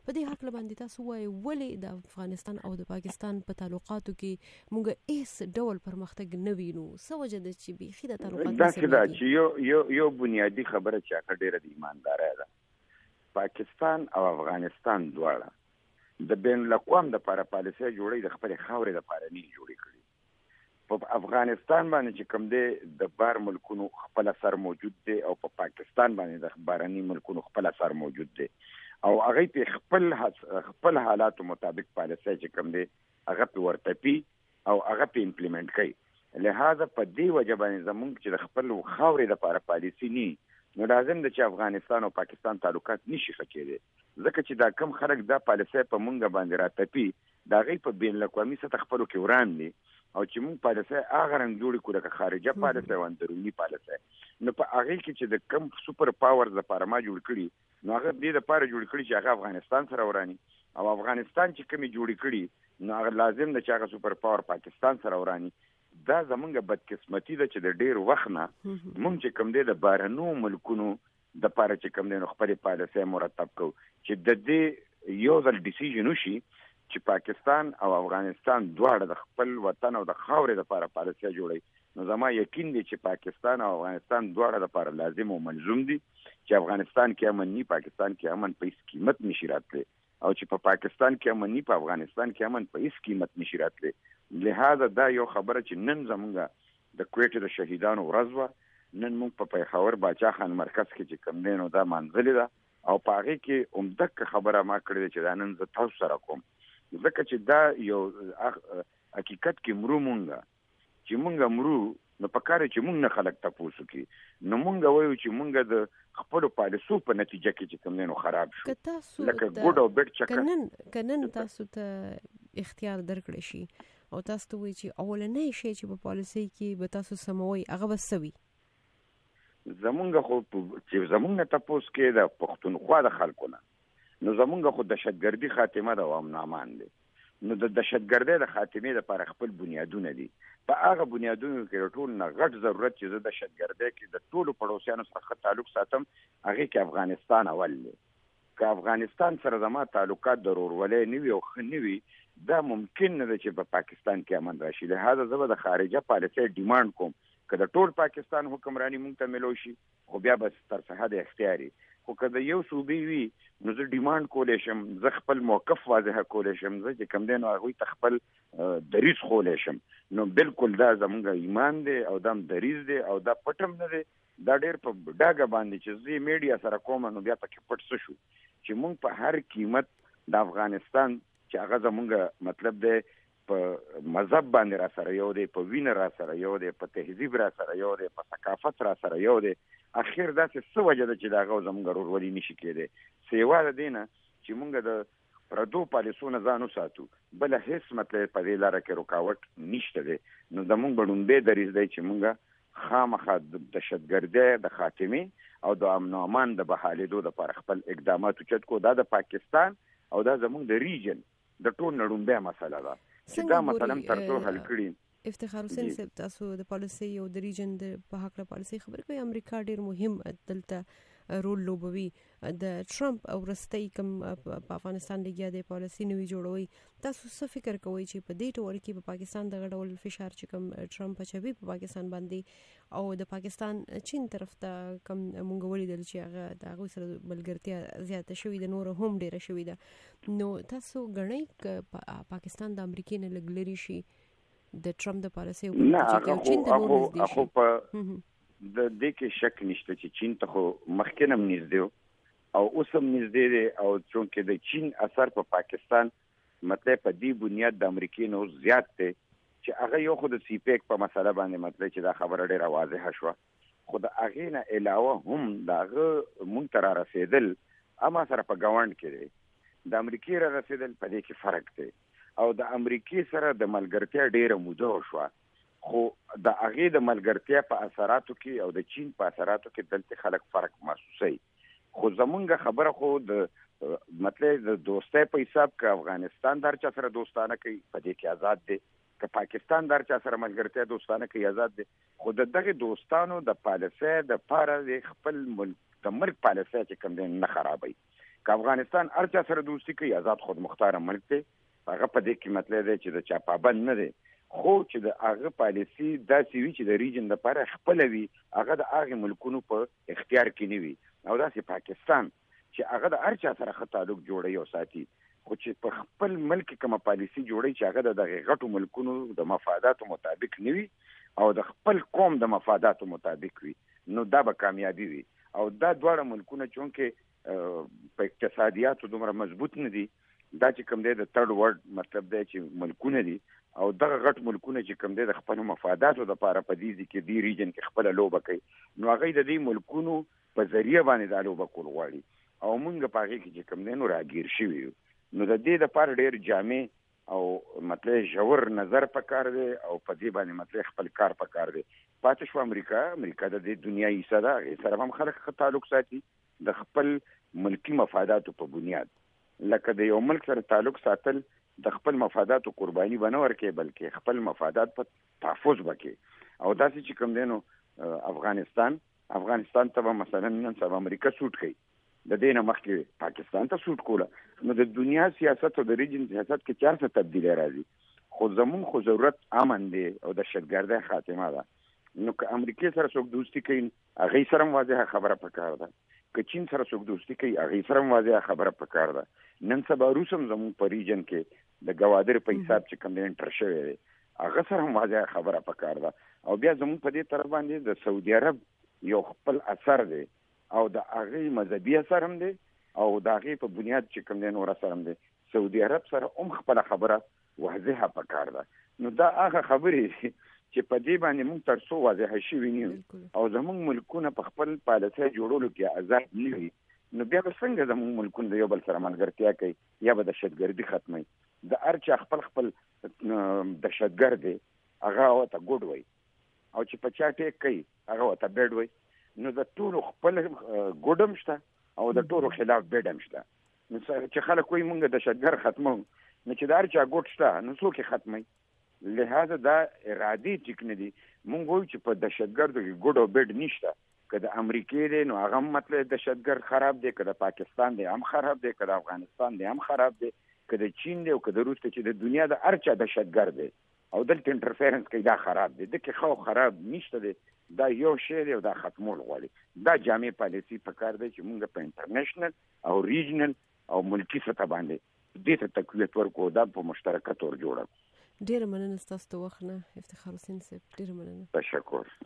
په دې حق باندې تاسو وایي ولې د افغانستان او د پاکستان په تعلقاتو کې موږ هیڅ ډول پرمختګ نه وینو؟ څه وجه ده چې بیخي د تعلقات دا چې یو بنیادی خبره چې هغه ډېره د ایماندارۍ ده. پاکستان او افغانستان دواړه د بین الاقوام د لپاره پالیسۍ جوړې د خپلې خاورې لپاره نه جوړې کړي. په افغانستان باندې چې کوم دی د بار ملکونو خپل اثر موجود دی او په پاکستان باندې د بارني ملکونو خپل اثر موجود دی او هغه په خپل حالاتو مطابق پالیسۍ چې کوم دی هغه په ورتپی او هغه په امپلیمنٹ کوي. لہذا په دې وجه باندې زموږ چې د خپل خاورې لپاره پالیسي نه نو لازم ده چې افغانستان او پاکستان تعلقات نشي ښه کېدی، ځکه چې دا کم خلک دا پالیسۍ په مونږ باندې راتپي د هغوی په بین الاقوامي سطح خپلو کې وران دي او چې مونږ پالیسۍ هغه رنګ جوړې کړو لکه خارجه پالیسۍ او اندروني پالیسۍ. نو په هغې کې چې د کم سوپر پاورز لپاره ما جوړ کړي نو هغه دې لپاره جوړ کړي چې هغه افغانستان سره وراني او افغانستان چې کومې جوړې کړي نو هغه لازم ده چې هغه سوپر پاور پاکستان سره وراني. دا زمونږ بدقسمتي ده چې د ډېر وخت نه مونږ چې کوم دی د بهرنو ملکونو د پاره چې کوم دی نو خپلې پالیسۍ مرتب کوو چې د دې یو ځل ډیسیژن وشي چې پاکستان او افغانستان دواړه د خپل وطن او د خاورې لپاره پالیسۍ جوړوي. نو زما یقین دی چې پاکستان او افغانستان دواړه لپاره لازم او ملزوم دي چې افغانستان کې امن ني، پاکستان کې امن په هیڅ قیمت نشي راتلی او چې په پاکستان کې امن ني، په افغانستان کې امن په هیڅ قیمت نشي راتلی. لہذا دا یو خبره چې نن زمونږ د کویټې د شهیدانو ورځ وه، نن موږ په پیښور باچا خان مرکز کې چې کوم دی نو دا مانځلې ده او په هغې کې عمدک خبره ما کړې ده چې دا نن زه تاسو سره کوم، ځکه چې دا یو حقیقت کې مرو مونږ چې مونږ مرو نو په کار چې مونږ نه خلک تپوسو کې نو مونږ وایو چې مونږ د خپلو پالیسو په نتیجه کې چې کوم دی نو خراب شو لکه ګوډ او بیډ چکر. که نن تاسو ته اختیار درکړی شي او تاسو ته وایي چې اولنی شی چې په پالیسۍ کې به تاسو سموئ هغه به څه وي؟ زمونږ خو چې زمونږ نه تپوس کې د پښتونخوا د خلکو نه نو زمونږ خو دهشتګردي خاتمه ده او امن امان دی. نو د دهشتګردۍ د خاتمې لپاره خپل بنیادونه دي. په هغه بنیادونو کې ټول نه غټ ضرورت چې زه دهشتګردۍ کې د ټولو پړوسیانو سره ښه تعلق ساتم هغې کې افغانستان اول دی. که افغانستان سره زما تعلقات د ورورولۍ نه وي او ښه نه وي دا ممکن نه ده چې په پاکستان کې امن راشي. لہذا زه به د خارجه پالیسۍ ډیمانډ کوم که د ټول پاکستان حکمرانی مونږ ته ملو شي خو بیا به تر څه اختیاري، خو که د یو صوبې وي نو زه ډیمانډ کولی شم، زه خپل موقف واضحه کولی شم، زه چې کوم دی نو هغوی ته خپل دریځ خولی شم. نو بالکل دا زمونږ ایمان دی او دا هم دریځ دی او دا پټ هم نه دی. دا ډېر په ډاګه باندې چې زه میډیا سره کوم نو بیا پکې پټ څه شو چې مونږ په هر قیمت د افغانستان چې هغه زمونږ مطلب دی په مذهب باندې را سره یو دی، په وینه را سره یو دی، په تهذیب را سره یو دی، په ثقافت را سره یو دی. اخر داسې څه وجه ده چې د هغه زمونږ ورورولي نشي کېدی سیوا د دې نه چې مونږ د پردو پالیسو نه ځان وساتو، بله هېڅ مطلب په دې لاره کې رکاوټ نشته دی. نو زمونږ به لومبی دریځ دی چې مونږ خامخا د دهشتګردۍ د خاتمې او د امن و امان د بحالېدو دپاره خپل اقدامات اوچت کو. دا د پاکستان او دا زمونږ د ریجن د ټول نه لومبی مسله ده چې دا مثلا تر څو حل کړي. افتخار حسین صاحب تاسو د پالیسۍ او د ریجن د په هکله پالیسۍ خبرې کوي. امریکا ډېر مهم دلته رول لوبوي. د ټرمپ او وروستی کوم په افغانستان لګیا دی پالیسي نوي جوړوي، تاسو څه فکر کوئ چې په دې ټول کې په پاکستان دغه ډول فشار چې کوم ټرمپ اچوي په پاکستان باندې او د پاکستان چین طرف ته کوم مونږ ولیدل چې هغه د هغوی سره ملګرتیا زیاته شوې ده، نوره هم ډېره شوې ده، نو تاسو ګڼئ که پاکستان د امریکې نه لږ لرې شي د ټرمپ د پالیسۍ نه هغه خو په د دې کې شک نشته چې چین ته خو مخکې هم نږدې او اوس هم نږدې دی او چونکې د چین اثر په پاکستان مطلب په دې بنیاد د امریکې نه زیات دی چې هغه یو خو د سی پیک په مسله باندې مطلب چې دا خبره ډېره واضحه شوه، خو د هغې نه علاوه هم د هغه مونږ ته را رسېدل اما سره په ګاونډ کې دی، د امریکې را رسېدل په دې کې فرق دی او د امریکې سره د ملګرتیا ډېره موده وشوه، خو د هغې د ملګرتیا په اثراتو کې او د چین په اثراتو کې دلته خلک فرق محسوسوي. خو زمونږ خبره خو د مطلب د دوستۍ په حساب که افغانستان در چا سره دوستانه کوي په دې کې آزاد دی، که پاکستان در چا سره ملګرتیا دوستانه کوي آزاد دی، خو د دغې دوستانو د پالیسۍ د پاره د خپل ملک د ملک پالیسۍ چې کوم دی نه خرابوي. که افغانستان هر چا سره دوستي کوي آزاد خود مختار ملک دی هغه په دې کې مطلب دی چې د چا پابند نه دی خو چې د هغه پالیسي داسې وي چې د ریجن لپاره خپل وي هغه د هغه ملکونو په اختیار کې نه وي او داسې پاکستان چې هغه د هر چا سره ښه تعلق جوړوي او ساتي خو چې په خپل ملک کومه پالیسي جوړي چې هغه د غټو ملکونو د مفاداتو مطابق نه وي او د خپل قوم د مفاداتو مطابق وي نو دا به کامیابی وي او دا دواړه ملکونه چونکې په اقتصادیاتو دومره مضبوط نه دي دا چې کوم دی د تھرد ورلد مطلب دی چې ملکونه دي او دغه غټ ملکونه چې کوم دی د خپل مفاداتو لپاره په دې کې دی ریجن کې خپل لوبه کوي نو هغه د دې ملکونو په ذریعہ باندې دا لوبه کول غواړي او موږ په هغه کې چې کوم دی نو راګیر شوی نو د دې لپاره ډېر جامع او مطلب ژور نظر پکار دی او په دې باندې مطلب خپل کار پکار دی پاتې شو امریکا د دنیا حصہ ده سره هم خلک تعلق ساتي د خپل ملکی مفاداتو په بنیاد لکه د یو ملک سره تعلق ساتل د خپل مفاداتو قرباني بنور کې بلکې خپل مفادات په تحفظ وکړي او داسې چې کوم دینو افغانستان ته مثلا نن سبا امریکا سوټ کوي د دې نه مخکې پاکستان ته سوټ کوله نو د دنیا سیاست او د ریجن سیاست کې چار څه تبدیلی راځي خو زمون خو ضرورت امن دی او د شتګردۍ خاتمه ده نو که امریکا سره څوک دوستی کوي هغه سره واضحه خبره پکار ده که چین سره څوک دوستی کوي هغه سره واضحه خبره پکار ده نن سبا روس هم زمون په ریجن کې د ګوادر په حساب چې کوم انټر شوی دی هغه سره واضحه خبره پکار ده او بیا زمون په دې طرف باندې د سعودي عرب یو خپل اثر دی او د هغه مذهبي اثر هم دی او د هغه په بنیاد چې کوم دی نور اثر هم دی سعودي عرب سره هم خپل خبره واضحه پکار ده نو دا هغه خبرې چې په دې باندې موږ تر څو واضح شي ویني او زموږ ملکونه په خپل پالیسي جوړولو کې آزاد نه وي نو بیا به څنګه زموږ ملکونه د یو بل سره ملګرتیا کوي یا به دهشتګردي ختمي د هر چا خپل دهشتګرد دی هغه ورته ګوډ وي او چې په چا ټیک کوي هغه ورته بیډ وي نو د ټولو خپل ګوډم شته او د ټولو خلاف بیډم شته نو چې خلک کوئی مونږ دهشتګرد ختمو نو چې د هر چا ګوډ شته نو څوک یې ختمي لہذا دا ارادي ټیک نه دي مونږ وایو چې په دهشتګردو کې ګوډ او بیډ نشته که د امریکای دی نو هغه مطلب دهشتګرد خراب دی که د پاکستان دی هم خراب دی که د افغانستان دی هم خراب دی که د چین دی او که د روس دی چې د دنیا د هر چا دهشتګرد دی او دلته انټرفیرنس کوي دا خراب دی دغه خو خراب نشته دی دا یو شی دی او دا ختمول غواړي دا جامع پالیسي پکار دی چې موږ په انټرنیشنل او ریجنل او ملکی سطح باندې دې ته تقویت ورکو دا په مشترکه تور جوړو ډیر مننه ستاسو وخت نه افتخار حسین صاحب ډیر مننه تشکر